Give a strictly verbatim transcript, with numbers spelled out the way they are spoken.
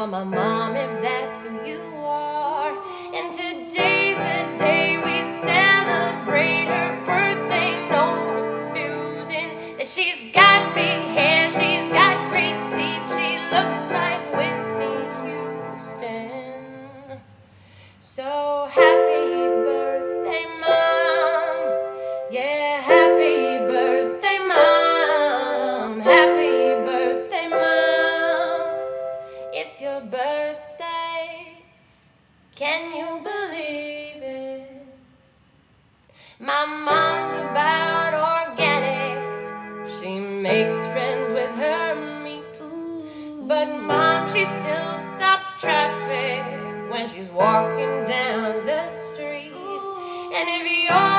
Mama, Mom, if that's who you are. And today's the day we celebrate her birthday. No confusing that she's got big hair, she's got great teeth, she looks like Whitney Houston. So happy birthday, Mom. Yeah, happy birthday, Mom. Happy birthday, Mom. It's your birthday. Can you believe it? My mom's about organic. She makes friends with her meat. But Mom, she still stops traffic when she's walking down the street. And if you're